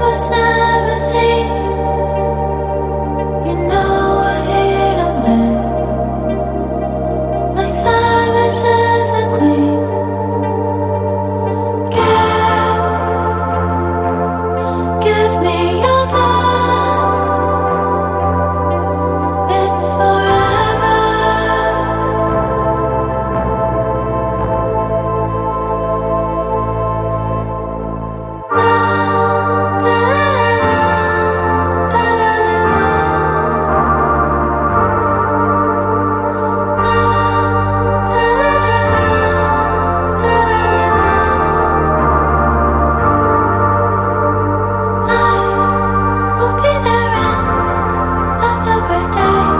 was never seen. You know we're here to live like savages and queens. Give me your blood. It's forever. We'll be there in other birthdays.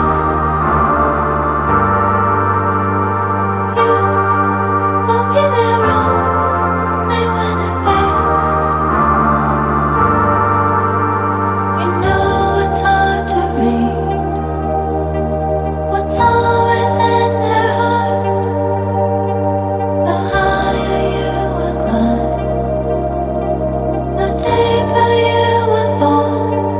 You will be there only when it pays. You know it's hard to read what's always in their heart. The higher you will climb, the deeper you will fall.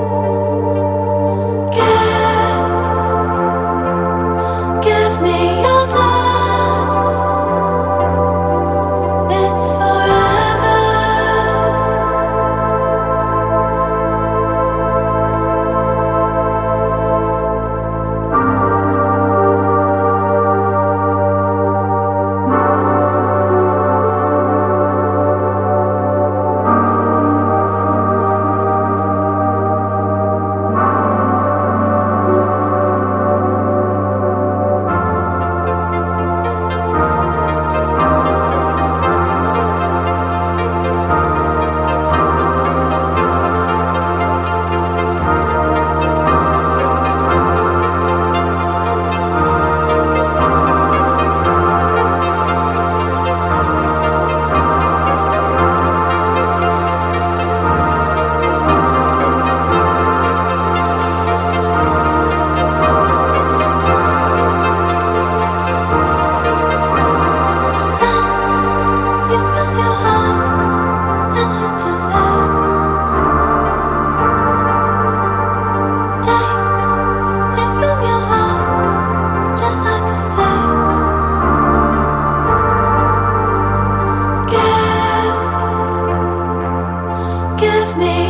Give me your blood. It's forever. You cross your heart and hope to live. Take it from your heart, just like a sip. Give me